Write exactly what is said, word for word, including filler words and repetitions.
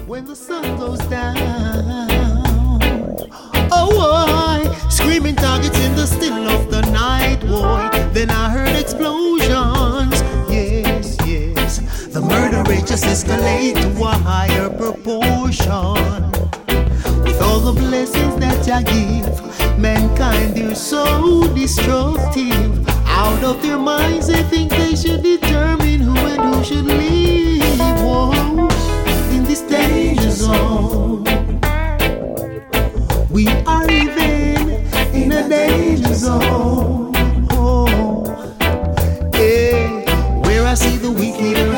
when the sun goes down. Oh, boy, screaming targets in the still of the night, boy. Then I heard explosions. Yes, yes, the murder rate just escalate to a higher proportion. With all the blessings that I give, mankind, they're so destructive. Out of their minds, they think they should determine who and who should live. Whoa, in this danger zone, we are living in a danger zone. Oh, yeah, where I see the wicked